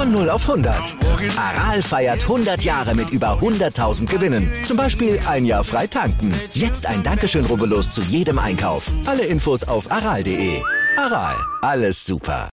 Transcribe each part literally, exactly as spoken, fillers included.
Von null auf hundert. Aral feiert hundert Jahre mit über hunderttausend Gewinnen. Zum Beispiel ein Jahr frei tanken. Jetzt ein Dankeschön, rubbellos zu jedem Einkauf. Alle Infos auf aral punkt de. Aral, alles super.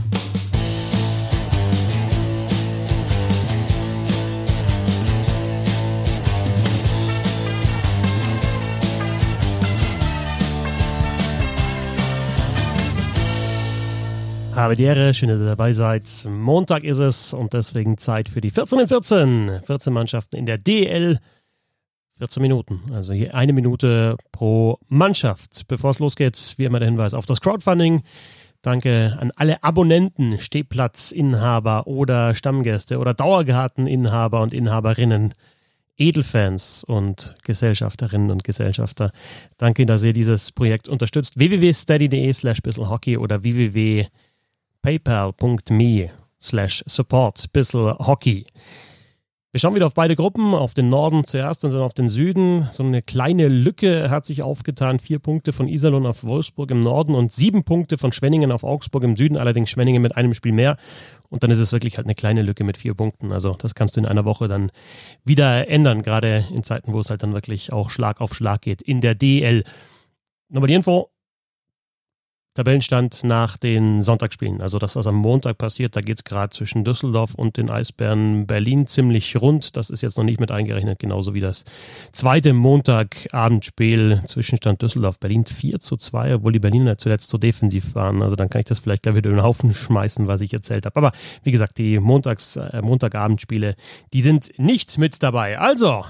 Habe die Ehre, schön, dass ihr dabei seid. Montag ist es und deswegen Zeit für die vierzehn in vierzehn. vierzehn Mannschaften in der D E L. vierzehn Minuten, also hier eine Minute pro Mannschaft. Bevor es losgeht, wie immer der Hinweis auf das Crowdfunding. Danke an alle Abonnenten, Stehplatzinhaber oder Stammgäste oder Dauerkarteninhaber und Inhaberinnen, Edelfans und Gesellschafterinnen und Gesellschafter. Danke, dass ihr dieses Projekt unterstützt. w w w punkt steady punkt de slash bisselhockey oder w w w punkt paypal punkt me slash support bisselhockey. Wir schauen wieder auf beide Gruppen, auf den Norden zuerst und dann auf den Süden. So eine kleine Lücke hat sich aufgetan. Vier Punkte von Iserlohn auf Wolfsburg im Norden und sieben Punkte von Schwenningen auf Augsburg im Süden. Allerdings Schwenningen mit einem Spiel mehr. Und dann ist es wirklich halt eine kleine Lücke mit vier Punkten. Also das kannst du in einer Woche dann wieder ändern, gerade in Zeiten, wo es halt dann wirklich auch Schlag auf Schlag geht in der D E L. Nochmal die Info. Tabellenstand nach den Sonntagsspielen. Also das, was am Montag passiert, da geht es gerade zwischen Düsseldorf und den Eisbären Berlin ziemlich rund. Das ist jetzt noch nicht mit eingerechnet, genauso wie das zweite Montagabendspiel. Zwischenstand Düsseldorf-Berlin vier zu zwei, obwohl die Berliner zuletzt so defensiv waren. Also dann kann ich das vielleicht gleich wieder in den Haufen schmeißen, was ich erzählt habe. Aber wie gesagt, die Montags, äh, Montagabendspiele, die sind nicht mit dabei. Also...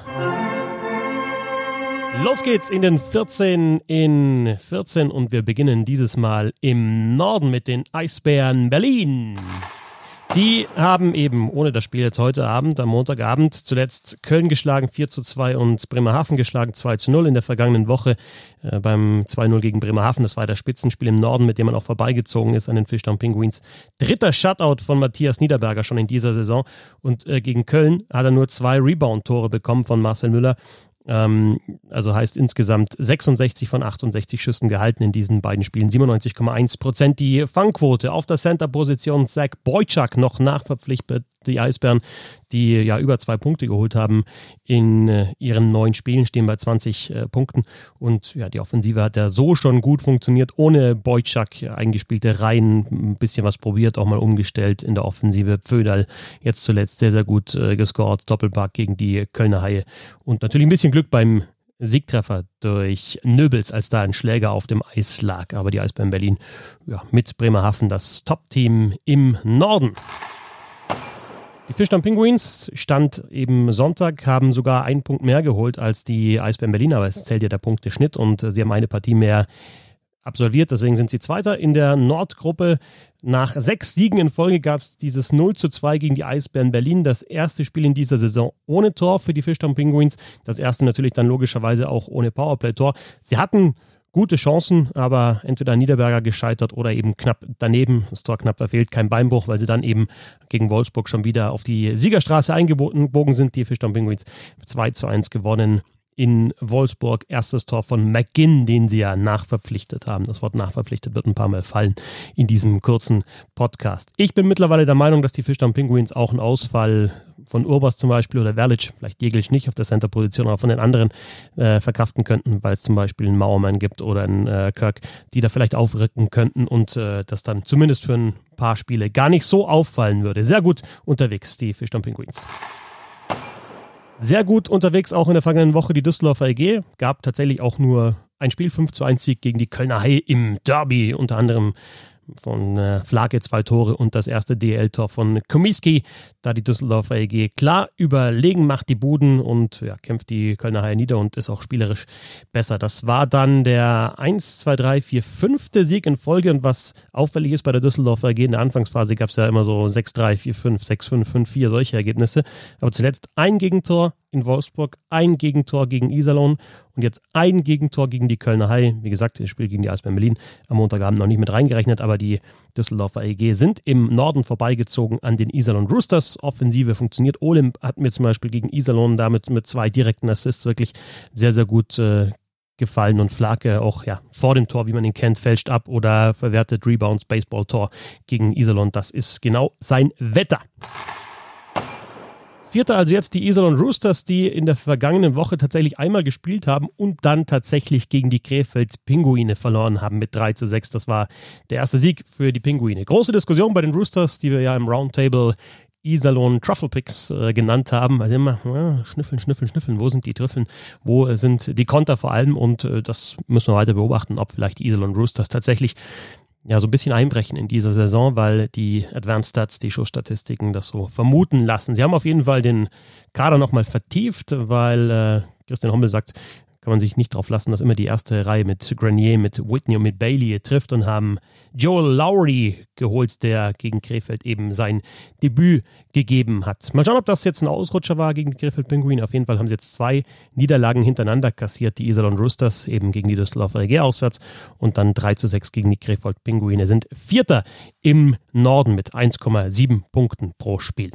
Los geht's in den vierzehn in vierzehn und wir beginnen dieses Mal im Norden mit den Eisbären Berlin. Die haben eben, ohne das Spiel jetzt heute Abend, am Montagabend, zuletzt Köln geschlagen, vier zu zwei und Bremerhaven geschlagen, zwei zu null in der vergangenen Woche äh, beim zwei null gegen Bremerhaven. Das war das Spitzenspiel im Norden, mit dem man auch vorbeigezogen ist an den Fischtown Penguins. Dritter Shutout von Matthias Niederberger schon in dieser Saison und äh, gegen Köln hat er nur zwei Rebound-Tore bekommen von Marcel Müller. Ähm, also heißt insgesamt sechsundsechzig von achtundsechzig Schüssen gehalten in diesen beiden Spielen, siebenundneunzig Komma eins Prozent. Die Fangquote auf der Center-Position, Zach Boychuk noch nachverpflichtet, die Eisbären, die ja über zwei Punkte geholt haben in äh, ihren neun Spielen, stehen bei zwanzig äh, Punkten und ja, die Offensive hat ja so schon gut funktioniert, ohne Boychuk eingespielte Reihen, ein bisschen was probiert, auch mal umgestellt in der Offensive. Pföderl jetzt zuletzt sehr, sehr gut äh, gescored, Doppelpack gegen die Kölner Haie und natürlich ein bisschen Glück beim Siegtreffer durch Nöbels, als da ein Schläger auf dem Eis lag, aber die Eisbären Berlin ja, mit Bremerhaven das Top-Team im Norden. Die Fischtown Penguins stand eben Sonntag, haben sogar einen Punkt mehr geholt als die Eisbären Berlin, aber es zählt ja der Punkteschnitt und sie haben eine Partie mehr absolviert, deswegen sind sie Zweiter in der Nordgruppe. Nach sechs Siegen in Folge gab es dieses null zu zwei gegen die Eisbären Berlin, das erste Spiel in dieser Saison ohne Tor für die Fischtown Penguins, das erste natürlich dann logischerweise auch ohne Powerplay-Tor. Sie hatten gute Chancen, aber entweder Niederberger gescheitert oder eben knapp daneben. Das Tor knapp verfehlt, kein Beinbruch, weil sie dann eben gegen Wolfsburg schon wieder auf die Siegerstraße eingebogen sind. Die Fischtown Penguins zwei zu eins gewonnen in Wolfsburg. Erstes Tor von McGinn, den sie ja nachverpflichtet haben. Das Wort nachverpflichtet wird ein paar Mal fallen in diesem kurzen Podcast. Ich bin mittlerweile der Meinung, dass die Fischtown Penguins auch einen Ausfall von Urbas zum Beispiel oder Verlic, vielleicht Jeglic nicht auf der Center-Position, aber von den anderen äh, verkraften könnten, weil es zum Beispiel einen Mauermann gibt oder einen äh, Kirk, die da vielleicht aufrücken könnten und äh, das dann zumindest für ein paar Spiele gar nicht so auffallen würde. Sehr gut unterwegs, die Fischtown Penguins. Sehr gut unterwegs auch in der vergangenen Woche die Düsseldorfer E G. Gab tatsächlich auch nur ein Spiel, fünf zu eins Sieg gegen die Kölner Haie im Derby, unter anderem von äh, Flake zwei Tore und das erste D E L-Tor von Komiski, da die Düsseldorfer E G klar überlegen, macht die Buden und ja, kämpft die Kölner Haie nieder und ist auch spielerisch besser. Das war dann der eins, zwei, drei, vier, fünfte Sieg in Folge und was auffällig ist bei der Düsseldorfer E G, in der Anfangsphase gab es ja immer so sechs drei, vier fünf, sechs fünf, fünf vier, solche Ergebnisse, aber zuletzt ein Gegentor in Wolfsburg, ein Gegentor gegen Iserlohn und jetzt ein Gegentor gegen die Kölner Haie. Wie gesagt, das Spiel gegen die Eisbären Berlin am Montagabend noch nicht mit reingerechnet, aber die Düsseldorfer E G sind im Norden vorbeigezogen an den Iserlohn Roosters. Offensive funktioniert. Olymp hat mir zum Beispiel gegen Iserlohn damit mit zwei direkten Assists wirklich sehr, sehr gut äh, gefallen und Flake auch ja vor dem Tor, wie man ihn kennt, fälscht ab oder verwertet Rebounds, Baseball-Tor gegen Iserlohn. Das ist genau sein Wetter. Vierter also jetzt die Iserlohn Roosters, die in der vergangenen Woche tatsächlich einmal gespielt haben und dann tatsächlich gegen die Krefeld Pinguine verloren haben mit drei zu sechs. Das war der erste Sieg für die Pinguine. Große Diskussion bei den Roosters, die wir ja im Roundtable Iserlohn Truffle Picks äh, genannt haben. Also immer ja, schnüffeln, schnüffeln, schnüffeln. Wo sind die Trüffeln? Wo äh, sind die Konter vor allem? Und äh, das müssen wir weiter beobachten, ob vielleicht die Iserlohn Roosters tatsächlich ja so ein bisschen einbrechen in dieser Saison, weil die Advanced Stats, die Schussstatistiken das so vermuten lassen. Sie haben auf jeden Fall den Kader nochmal vertieft, weil äh, Christian Hommel sagt, kann man sich nicht darauf lassen, dass immer die erste Reihe mit Grenier, mit Whitney und mit Bailey trifft und haben Joel Lowry geholt, der gegen Krefeld eben sein Debüt gegeben hat. Mal schauen, ob das jetzt ein Ausrutscher war gegen die Krefeld Pinguine. Auf jeden Fall haben sie jetzt zwei Niederlagen hintereinander kassiert. Die Iserlohn Roosters eben gegen die Düsseldorfer E G auswärts und dann drei zu sechs gegen die Krefeld Pinguine. Sind Vierter im Norden mit eins Komma sieben Punkten pro Spiel.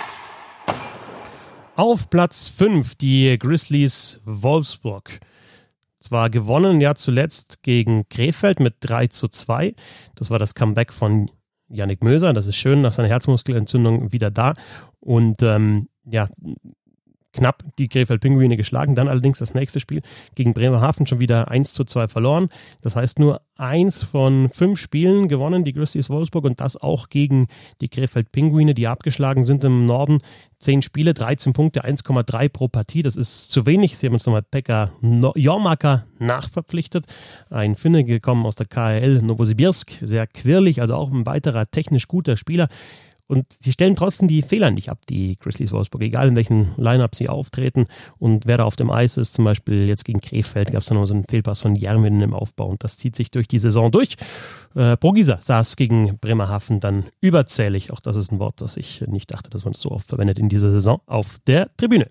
Auf Platz fünf die Grizzlies Wolfsburg. Zwar gewonnen ja zuletzt gegen Krefeld mit drei zu zwei. Das war das Comeback von Yannick Möser. Das ist schön, nach seiner Herzmuskelentzündung wieder da. Und ähm, ja, knapp die Krefeld Pinguine geschlagen. Dann allerdings das nächste Spiel gegen Bremerhaven schon wieder eins zu zwei verloren. Das heißt nur eins von fünf Spielen gewonnen, die Grizzlies Wolfsburg, und das auch gegen die Krefeld Pinguine, die abgeschlagen sind im Norden. Zehn Spiele, dreizehn Punkte, eins Komma drei pro Partie. Das ist zu wenig. Sie haben uns nochmal Pekka Jormaka nachverpflichtet. Ein Finne gekommen aus der K H L Novosibirsk. Sehr quirlig, also auch ein weiterer technisch guter Spieler. Und sie stellen trotzdem die Fehler nicht ab, die Grizzlies Wolfsburg, egal in welchen Line-Up sie auftreten und wer da auf dem Eis ist. Zum Beispiel jetzt gegen Krefeld gab es dann noch so einen Fehlpass von Järvinen im Aufbau und das zieht sich durch die Saison durch. Äh, Progisa saß gegen Bremerhaven dann überzählig, auch das ist ein Wort, das ich nicht dachte, dass man das so oft verwendet in dieser Saison, auf der Tribüne.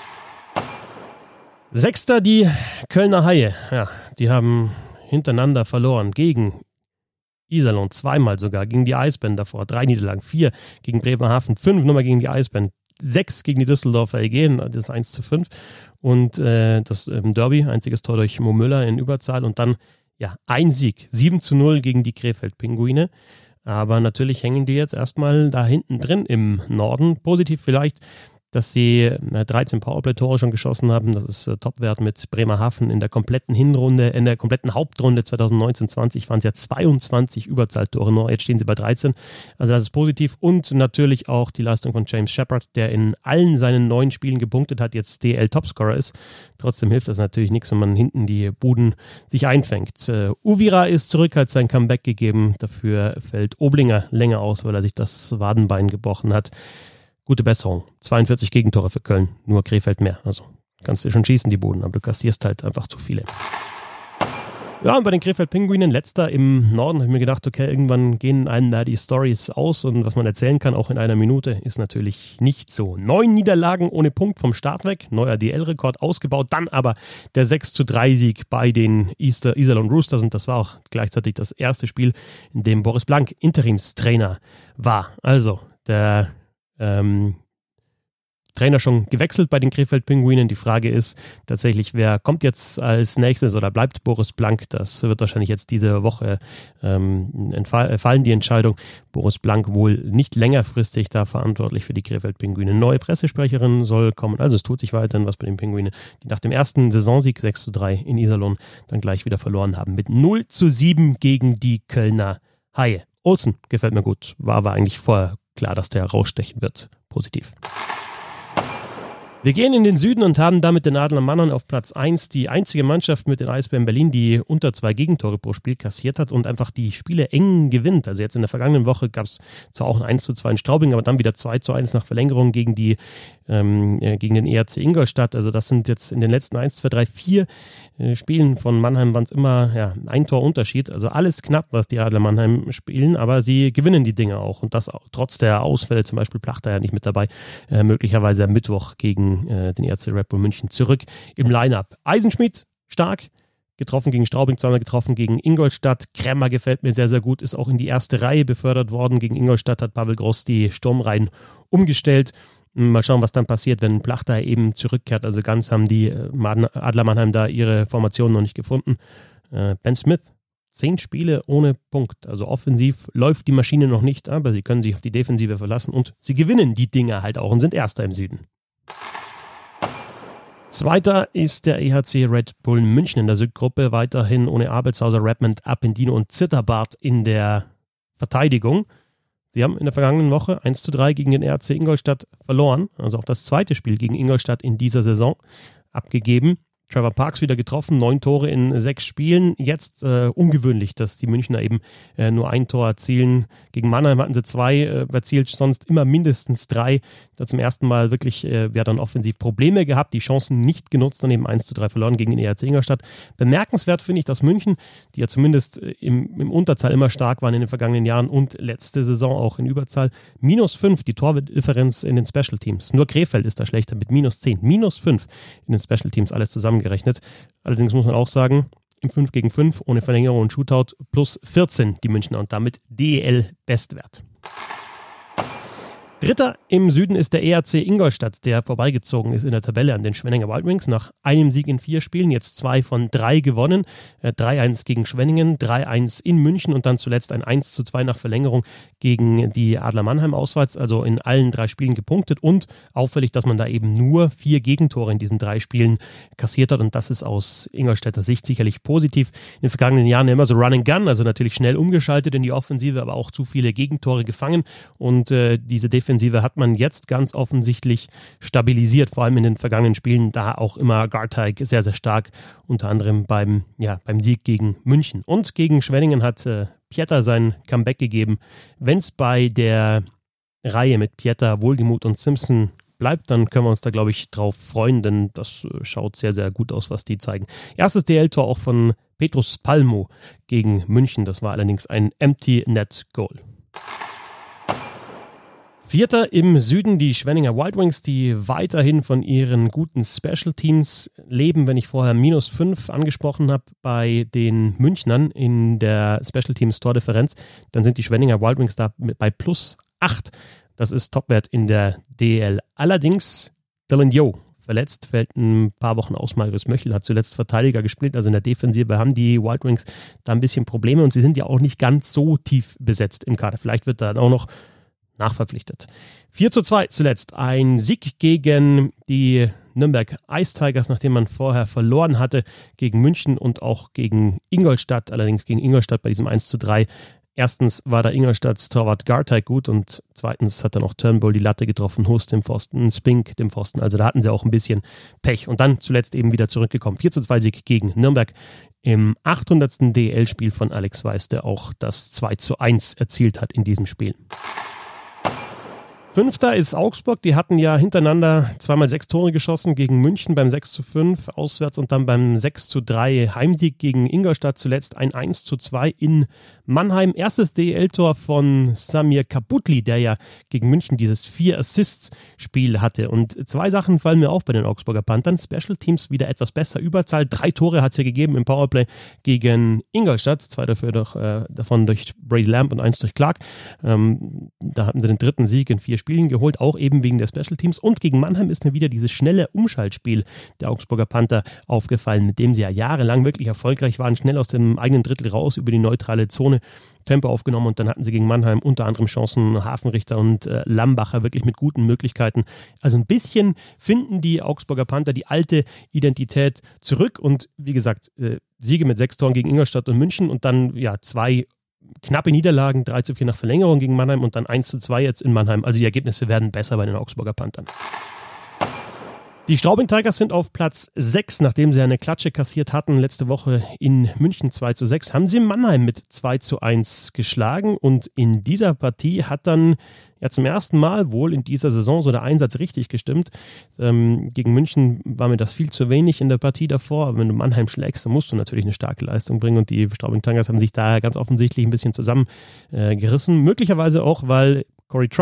Sechster die Kölner Haie, ja, die haben hintereinander verloren gegen Iserlohn, zweimal sogar, gegen die Eisbären davor, drei Niederlagen, vier gegen Bremerhaven, fünf nochmal gegen die Eisbären, sechs gegen die Düsseldorfer E G, das ist eins zu fünf und äh, das ähm, Derby, einziges Tor durch Mo Müller in Überzahl und dann ja ein Sieg, sieben zu null gegen die Krefeld Pinguine, aber natürlich hängen die jetzt erstmal da hinten drin im Norden, positiv vielleicht, dass sie dreizehn Powerplay-Tore schon geschossen haben. Das ist äh, Topwert mit Bremerhaven in der kompletten Hinrunde, in der kompletten Hauptrunde zwanzig neunzehn zwanzig waren es ja zweiundzwanzig Überzahltore nur. Jetzt stehen sie bei dreizehn. Also das ist positiv. Und natürlich auch die Leistung von James Shepard, der in allen seinen neun Spielen gepunktet hat, jetzt D L-Topscorer ist. Trotzdem hilft das natürlich nichts, wenn man hinten die Buden sich einfängt. Äh, Uvira ist zurück, hat sein Comeback gegeben. Dafür fällt Oblinger länger aus, weil er sich das Wadenbein gebrochen hat. Gute Besserung. zweiundvierzig Gegentore für Köln, nur Krefeld mehr. Also kannst du schon schießen, die Buden, aber du kassierst halt einfach zu viele. Ja, und bei den Krefeld Pinguinen, letzter im Norden, habe ich mir gedacht, okay, irgendwann gehen einem da die Storys aus und was man erzählen kann, auch in einer Minute, ist natürlich nicht so. Neun Niederlagen ohne Punkt vom Start weg, neuer D L-Rekord ausgebaut, dann aber der sechs zu drei Sieg bei den Easter, Iserlohn Roosters und das war auch gleichzeitig das erste Spiel, in dem Boris Blank Interimstrainer war. Also, der Ähm, Trainer schon gewechselt bei den Krefeld Pinguinen. Die Frage ist tatsächlich, wer kommt jetzt als nächstes oder bleibt Boris Blank? Das wird wahrscheinlich jetzt diese Woche ähm, entfall, fallen die Entscheidung. Boris Blank wohl nicht längerfristig da verantwortlich für die Krefeld Pinguine. Neue Pressesprecherin soll kommen. Also es tut sich weiterhin was bei den Pinguinen, die nach dem ersten Saisonsieg sechs zu drei in Iserlohn dann gleich wieder verloren haben. Mit null zu sieben gegen die Kölner Haie. Olsen gefällt mir gut. War aber eigentlich vorher klar, dass der rausstechen wird. Positiv. Wir gehen in den Süden und haben damit den Adler Mannheim auf Platz eins, die einzige Mannschaft mit den Eisbären Berlin, die unter zwei Gegentore pro Spiel kassiert hat und einfach die Spiele eng gewinnt. Also jetzt in der vergangenen Woche gab es zwar auch ein eins zu zwei in Straubing, aber dann wieder zwei zu eins nach Verlängerung gegen die ähm, äh, gegen den E R C Ingolstadt. Also das sind jetzt in den letzten eins, zwei, drei, vier äh, Spielen von Mannheim waren es immer ja, ein Torunterschied. Also alles knapp, was die Adler Mannheim spielen, aber sie gewinnen die Dinge auch. Und das auch, trotz der Ausfälle, zum Beispiel Plachter ja nicht mit dabei, äh, möglicherweise am Mittwoch gegen den E R C Red Bull München zurück im Line-Up. Eisenschmidt stark, getroffen gegen Straubing, zweimal getroffen gegen Ingolstadt. Kremmer gefällt mir sehr, sehr gut, ist auch in die erste Reihe befördert worden. Gegen Ingolstadt hat Pavel Gross die Sturmreihen umgestellt. Mal schauen, was dann passiert, wenn Plachter eben zurückkehrt. Also ganz haben die Adler Mannheim da ihre Formation noch nicht gefunden. Ben Smith, zehn Spiele ohne Punkt. Also offensiv läuft die Maschine noch nicht, aber sie können sich auf die Defensive verlassen und sie gewinnen die Dinger halt auch und sind Erster im Süden. Zweiter ist der E H C Red Bull München in der Südgruppe. Weiterhin ohne Abelshauser, Redmond, Appendino und Zitterbart in der Verteidigung. Sie haben in der vergangenen Woche eins zu drei gegen den R C Ingolstadt verloren. Also auch das zweite Spiel gegen Ingolstadt in dieser Saison abgegeben. Trevor Parks wieder getroffen, neun Tore in sechs Spielen. Jetzt äh, ungewöhnlich, dass die Münchner eben äh, nur ein Tor erzielen. Gegen Mannheim hatten sie zwei äh, erzielt, sonst immer mindestens drei. Da zum ersten Mal wirklich äh, ja, dann offensiv Probleme gehabt, die Chancen nicht genutzt, dann eben eins zu drei verloren gegen den E H C Ingolstadt. Bemerkenswert finde ich, dass München, die ja zumindest äh, im, im Unterzahl immer stark waren in den vergangenen Jahren und letzte Saison auch in Überzahl, minus fünf, die Tordifferenz in den Special Teams. Nur Krefeld ist da schlechter mit minus zehn. minus fünf in den Special Teams, alles zusammen gerechnet. Allerdings muss man auch sagen, im fünf gegen fünf ohne Verlängerung und Shootout plus vierzehn die Münchner und damit D E L-Bestwert. Dritter im Süden ist der E H C Ingolstadt, der vorbeigezogen ist in der Tabelle an den Schwenninger Wild Wings. Nach einem Sieg in vier Spielen, jetzt zwei von drei gewonnen. drei eins gegen Schwenningen, drei eins in München und dann zuletzt ein eins zu zwei nach Verlängerung gegen die Adler Mannheim auswärts. Also in allen drei Spielen gepunktet und auffällig, dass man da eben nur vier Gegentore in diesen drei Spielen kassiert hat. Und das ist aus Ingolstädter Sicht sicherlich positiv. In den vergangenen Jahren immer so Run and Gun, also natürlich schnell umgeschaltet in die Offensive, aber auch zu viele Gegentore gefangen. Und äh, diese Defensive Defensive hat man jetzt ganz offensichtlich stabilisiert, vor allem in den vergangenen Spielen, da auch immer Garteig sehr, sehr stark, unter anderem beim, ja, beim Sieg gegen München. Und gegen Schwenningen hat äh, Pieter sein Comeback gegeben. Wenn es bei der Reihe mit Pieter, Wohlgemuth und Simpson bleibt, dann können wir uns da, glaube ich, drauf freuen, denn das äh, schaut sehr, sehr gut aus, was die zeigen. Erstes D L-Tor auch von Petrus Palmo gegen München, das war allerdings ein Empty Net Goal. Vierter im Süden die Schwenninger Wild Wings, die weiterhin von ihren guten Special Teams leben. Wenn ich vorher minus fünf angesprochen habe bei den Münchnern in der Special Teams Tordifferenz, dann sind die Schwenninger Wild Wings da bei plus acht. Das ist Topwert in der D L. Allerdings Dylan Yeo verletzt, fällt ein paar Wochen aus. Marius Möchel hat zuletzt Verteidiger gespielt, also in der Defensive haben die Wild Wings da ein bisschen Probleme und sie sind ja auch nicht ganz so tief besetzt im Kader. Vielleicht wird da auch noch nachverpflichtet. vier zu zwei zuletzt. Ein Sieg gegen die Nürnberg Ice Tigers, nachdem man vorher verloren hatte gegen München und auch gegen Ingolstadt. Allerdings gegen Ingolstadt bei diesem eins zu drei. Erstens war da Ingolstadts Torwart Garteig gut und zweitens hat dann auch Turnbull die Latte getroffen, Hus dem Pfosten, Spink dem Pfosten. Also da hatten sie auch ein bisschen Pech. Und dann zuletzt eben wieder zurückgekommen. vier zu zwei Sieg gegen Nürnberg im achthundertsten D L-Spiel von Alex Weiss, der auch das zwei zu eins erzielt hat in diesem Spiel. Fünfter ist Augsburg, die hatten ja hintereinander zweimal sechs Tore geschossen gegen München beim sechs zu fünf auswärts und dann beim sechs zu drei Heimsieg gegen Ingolstadt, zuletzt ein eins zu zwei in Mannheim. Erstes D L-Tor von Samir Kabutli, der ja gegen München dieses vier-Assists-Spiel hatte. Und zwei Sachen fallen mir auf bei den Augsburger Panthern. Special Teams wieder etwas besser, Überzahl. Drei Tore hat es ja gegeben im Powerplay gegen Ingolstadt, zwei dafür doch, äh, davon durch Brady Lamb und eins durch Clark. Ähm, da hatten sie den dritten Sieg in vier Spielen Spielen geholt, auch eben wegen der Special Teams. Und gegen Mannheim ist mir wieder dieses schnelle Umschaltspiel der Augsburger Panther aufgefallen, mit dem sie ja jahrelang wirklich erfolgreich waren, schnell aus dem eigenen Drittel raus über die neutrale Zone, Tempo aufgenommen und dann hatten sie gegen Mannheim unter anderem Chancen, Hafenrichter und äh, Lambacher wirklich mit guten Möglichkeiten. Also ein bisschen finden die Augsburger Panther die alte Identität zurück und wie gesagt, äh, Siege mit sechs Toren gegen Ingolstadt und München und dann ja zwei knappe Niederlagen, drei zu vier nach Verlängerung gegen Mannheim und dann eins zu zwei jetzt in Mannheim. Also die Ergebnisse werden besser bei den Augsburger Panthern. Die Straubing Tigers sind auf Platz sechs, nachdem sie eine Klatsche kassiert hatten. Letzte Woche in München zwei zu sechs, haben sie Mannheim mit zwei zu eins geschlagen. Und in dieser Partie hat dann ja zum ersten Mal wohl in dieser Saison so der Einsatz richtig gestimmt. Ähm, gegen München war mir das viel zu wenig in der Partie davor. Aber wenn du Mannheim schlägst, dann musst du natürlich eine starke Leistung bringen. Und die Straubing Tigers haben sich da ganz offensichtlich ein bisschen zusammengerissen. Äh, Möglicherweise auch, weil Corey Trapp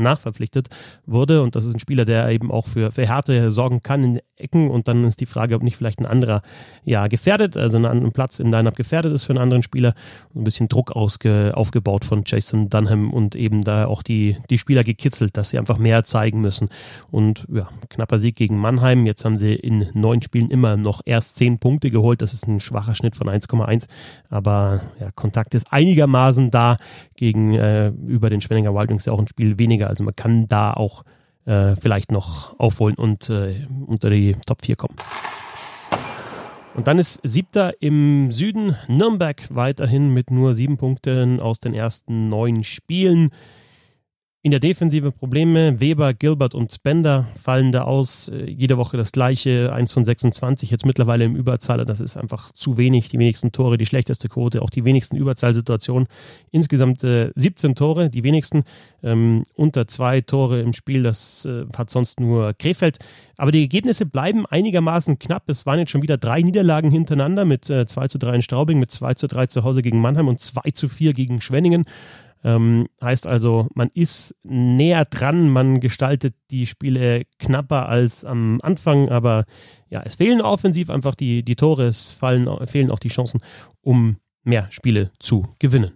nachverpflichtet wurde und das ist ein Spieler, der eben auch für, für Härte sorgen kann in Ecken und dann ist die Frage, ob nicht vielleicht ein anderer ja gefährdet, also einen anderen Platz im Line-Up gefährdet ist für einen anderen Spieler. Ein bisschen Druck ausge, aufgebaut von Jason Dunham und eben da auch die, die Spieler gekitzelt, dass sie einfach mehr zeigen müssen. Und ja, knapper Sieg gegen Mannheim. Jetzt haben sie in neun Spielen immer noch erst zehn Punkte geholt. Das ist ein schwacher Schnitt von eins Komma eins. Aber ja, Kontakt ist einigermaßen da. Gegen äh, über den Schwenninger Wild Wings ja auch ein Spiel weniger. Also man kann da auch äh, vielleicht noch aufholen und äh, unter die Top vier kommen. Und dann ist siebter im Süden Nürnberg weiterhin mit nur sieben Punkten aus den ersten neun Spielen. In der Defensive Probleme. Weber, Gilbert und Spender fallen da aus. Jede Woche das gleiche. eins von sechsundzwanzig, jetzt mittlerweile im Überzahler. Das ist einfach zu wenig. Die wenigsten Tore, die schlechteste Quote, auch die wenigsten Überzahlsituationen. Insgesamt äh, siebzehn Tore, die wenigsten. Ähm, unter zwei Tore im Spiel, das äh, hat sonst nur Krefeld. Aber die Ergebnisse bleiben einigermaßen knapp. Es waren jetzt schon wieder drei Niederlagen hintereinander mit äh, zwei zu drei in Straubing, mit zwei zu drei zu Hause gegen Mannheim und zwei zu vier gegen Schwenningen. Ähm, heißt also, man ist näher dran, man gestaltet die Spiele knapper als am Anfang, aber ja, es fehlen offensiv einfach die, die Tore, es fallen, fehlen auch die Chancen, um mehr Spiele zu gewinnen.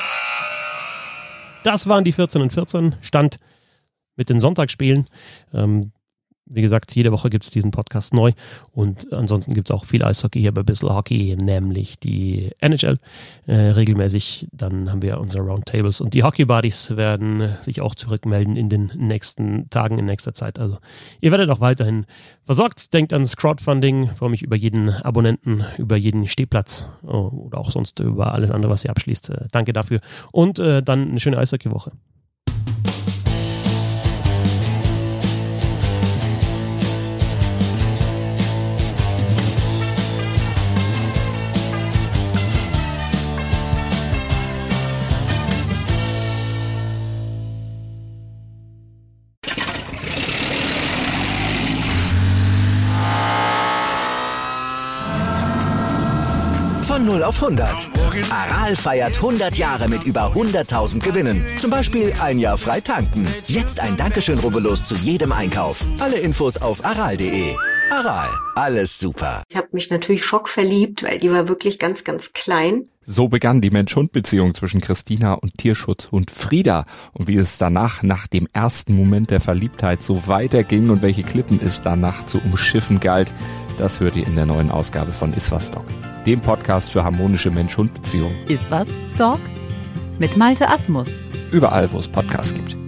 Das waren die vierzehn und vierzehn, Stand mit den Sonntagsspielen. Ähm, Wie gesagt, jede Woche gibt es diesen Podcast neu und ansonsten gibt es auch viel Eishockey hier bei Bissl Hockey, nämlich die N H L äh, regelmäßig. Dann haben wir unsere Roundtables und die Hockey Buddies werden äh, sich auch zurückmelden in den nächsten Tagen, in nächster Zeit. Also ihr werdet auch weiterhin versorgt. Denkt ans Crowdfunding. Ich freue mich über jeden Abonnenten, über jeden Stehplatz oh, oder auch sonst über alles andere, was ihr abschließt. Äh, danke dafür und äh, dann eine schöne Eishockey-Woche. Von null auf hundert. Aral feiert hundert Jahre mit über hunderttausend Gewinnen. Zum Beispiel ein Jahr frei tanken. Jetzt ein Dankeschön, rubbellos zu jedem Einkauf. Alle Infos auf aral punkt de. Aral, alles super. Ich habe mich natürlich schockverliebt, weil die war wirklich ganz, ganz klein. So begann die Mensch-Hund-Beziehung zwischen Christina und Tierschutzhund Frieda. Und wie es danach, nach dem ersten Moment der Verliebtheit, so weiterging und welche Klippen es danach zu umschiffen galt, das hört ihr in der neuen Ausgabe von Iswas Dog, dem Podcast für harmonische Mensch-Hund-Beziehungen. Iswas Dog? Mit Malte Asmus. Überall, wo es Podcasts gibt.